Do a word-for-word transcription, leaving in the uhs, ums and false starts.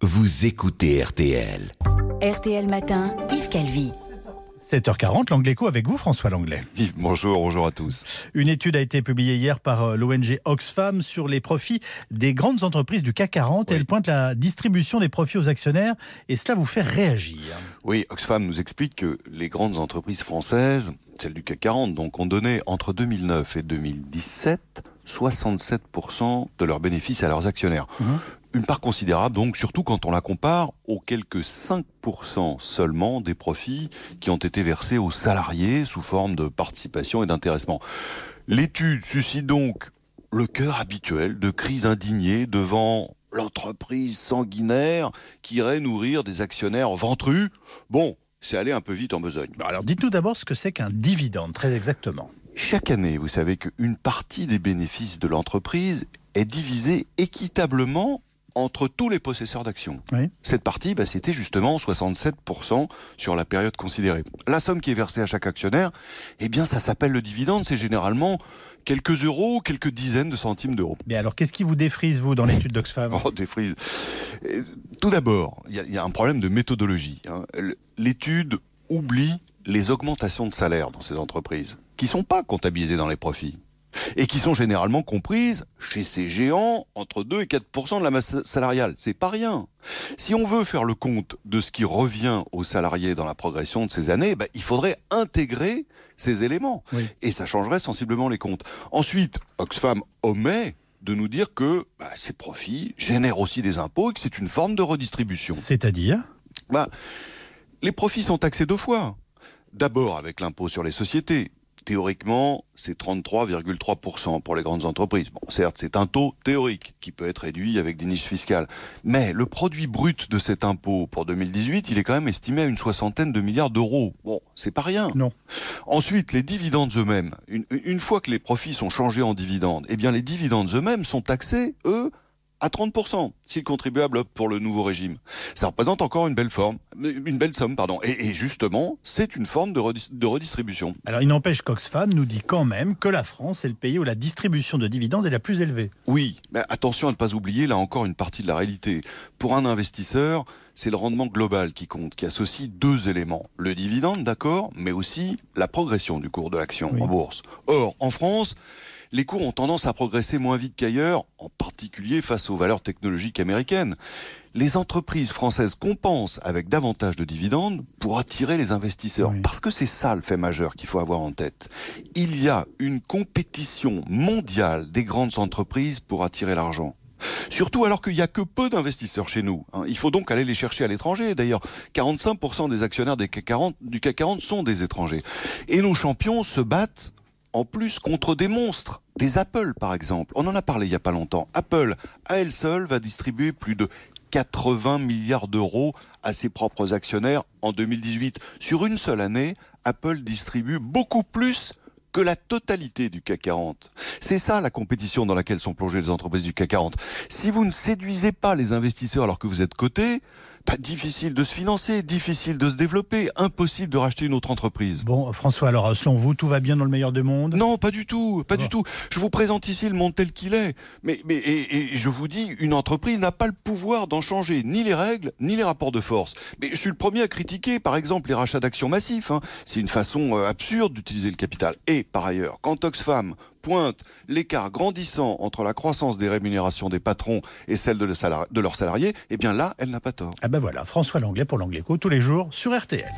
vous écoutez R T L. R T L Matin, Yves Calvi. sept heures quarante, l'Anglais Co avec vous, François Langlais. Yves, bonjour, bonjour à tous. Une étude a été publiée hier par l'O N G Oxfam sur les profits des grandes entreprises du C A C quarante. Oui. Elle pointe la distribution des profits aux actionnaires et cela vous fait réagir. Oui, Oxfam nous explique que les grandes entreprises françaises, celles du C A C quarante, donc, ont donné entre deux mille neuf et deux mille dix-sept soixante-sept pour cent de leurs bénéfices à leurs actionnaires. Mmh. Une part considérable, donc, surtout quand on la compare aux quelques cinq pour cent seulement des profits qui ont été versés aux salariés sous forme de participation et d'intéressement. L'étude suscite donc le cœur habituel de cris indignés devant l'entreprise sanguinaire qui irait nourrir des actionnaires ventrus. Bon, c'est aller un peu vite en besogne. Alors dites-nous d'abord ce que c'est qu'un dividende, très exactement. Chaque année, vous savez qu'une partie des bénéfices de l'entreprise est divisée équitablement entre tous les possesseurs d'actions. Oui. Cette partie, bah, c'était justement soixante-sept pour cent sur la période considérée. La somme qui est versée à chaque actionnaire, eh bien, ça s'appelle le dividende. C'est généralement quelques euros, quelques dizaines de centimes d'euros. Mais alors, qu'est-ce qui vous défrise, vous, dans l'étude d'Oxfam ? Oh, défrise. Tout d'abord, il y, y a un problème de méthodologie. Hein. L'étude oublie les augmentations de salaire dans ces entreprises, qui ne sont pas comptabilisées dans les profits, et qui sont généralement comprises chez ces géants entre deux et quatre pour cent de la masse salariale. C'est pas rien. Si on veut faire le compte de ce qui revient aux salariés dans la progression de ces années, bah, il faudrait intégrer ces éléments. Oui. Et ça changerait sensiblement les comptes. Ensuite, Oxfam omet de nous dire que bah, ces profits génèrent aussi des impôts et que c'est une forme de redistribution. C'est-à-dire bah, les profits sont taxés deux fois. D'abord avec l'impôt sur les sociétés. Théoriquement, c'est trente-trois virgule trois pour cent pour les grandes entreprises. Bon, certes, c'est un taux théorique qui peut être réduit avec des niches fiscales. Mais le produit brut de cet impôt pour deux mille dix-huit, il est quand même estimé à une soixantaine de milliards d'euros. Bon, c'est pas rien. Non. Ensuite, les dividendes eux-mêmes. Une, une fois que les profits sont changés en dividendes, eh bien, les dividendes eux-mêmes sont taxés, eux, à trente pour cent, si le contribuable opte pour le nouveau régime. Ça représente encore une belle forme, une belle somme, pardon. Et, et justement, c'est une forme de, redis- de redistribution. Alors, il n'empêche qu'Oxfam nous dit quand même que la France est le pays où la distribution de dividendes est la plus élevée. Oui, mais attention à ne pas oublier, là encore, une partie de la réalité. Pour un investisseur, c'est le rendement global qui compte, qui associe deux éléments. Le dividende, d'accord, mais aussi la progression du cours de l'action oui. en bourse. Or, en France, les cours ont tendance à progresser moins vite qu'ailleurs, en particulier face aux valeurs technologiques américaines. Les entreprises françaises compensent avec davantage de dividendes pour attirer les investisseurs. Oui. Parce que c'est ça le fait majeur qu'il faut avoir en tête. Il y a une compétition mondiale des grandes entreprises pour attirer l'argent. Surtout alors qu'il n'y a que peu d'investisseurs chez nous. Il faut donc aller les chercher à l'étranger. D'ailleurs, quarante-cinq pour cent des actionnaires des C A C quarante, du C A C quarante sont des étrangers. Et nos champions se battent en plus contre des monstres, des Apple par exemple. On en a parlé il n'y a pas longtemps. Apple, à elle seule, va distribuer plus de quatre-vingts milliards d'euros à ses propres actionnaires en deux mille dix-huit. Sur une seule année, Apple distribue beaucoup plus que la totalité du C A C quarante. C'est ça la compétition dans laquelle sont plongées les entreprises du C A C quarante. Si vous ne séduisez pas les investisseurs alors que vous êtes coté, pas difficile de se financer, difficile de se développer, impossible de racheter une autre entreprise. Bon, François, alors selon vous, tout va bien dans le meilleur des mondes ? Non, pas du tout, pas oh. du tout. Je vous présente ici le monde tel qu'il est. Mais, mais et, et je vous dis, une entreprise n'a pas le pouvoir d'en changer ni les règles, ni les rapports de force. Mais je suis le premier à critiquer, par exemple, les rachats d'actions massifs. Hein. C'est une façon euh, absurde d'utiliser le capital. Et par ailleurs, quand Oxfam pointe l'écart grandissant entre la croissance des rémunérations des patrons et celle de, le salari- de leurs salariés, eh bien là, elle n'a pas tort. Ah ben voilà, François Langlais pour l'Anglais Co tous les jours sur R T L.